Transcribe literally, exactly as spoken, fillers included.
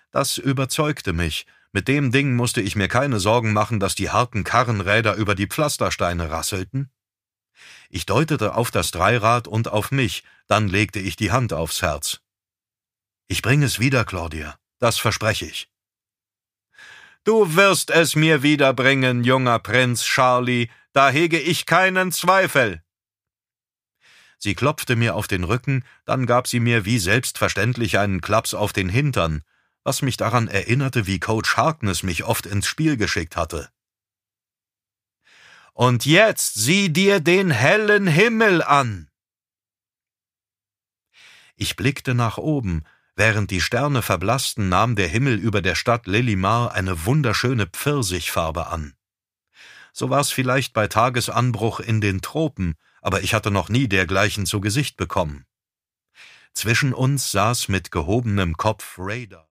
Das überzeugte mich. Mit dem Ding musste ich mir keine Sorgen machen, dass die harten Karrenräder über die Pflastersteine rasselten. Ich deutete auf das Dreirad und auf mich, dann legte ich die Hand aufs Herz. »Ich bringe es wieder, Claudia, das verspreche ich.« »Du wirst es mir wiederbringen, junger Prinz Charlie, da hege ich keinen Zweifel.« Sie klopfte mir auf den Rücken, dann gab sie mir wie selbstverständlich einen Klaps auf den Hintern, was mich daran erinnerte, wie Coach Harkness mich oft ins Spiel geschickt hatte. »Und jetzt sieh dir den hellen Himmel an!« Ich blickte nach oben. Während die Sterne verblassten, nahm der Himmel über der Stadt Lilimar eine wunderschöne Pfirsichfarbe an. So war's vielleicht bei Tagesanbruch in den Tropen, aber ich hatte noch nie dergleichen zu Gesicht bekommen. Zwischen uns saß mit gehobenem Kopf Raider.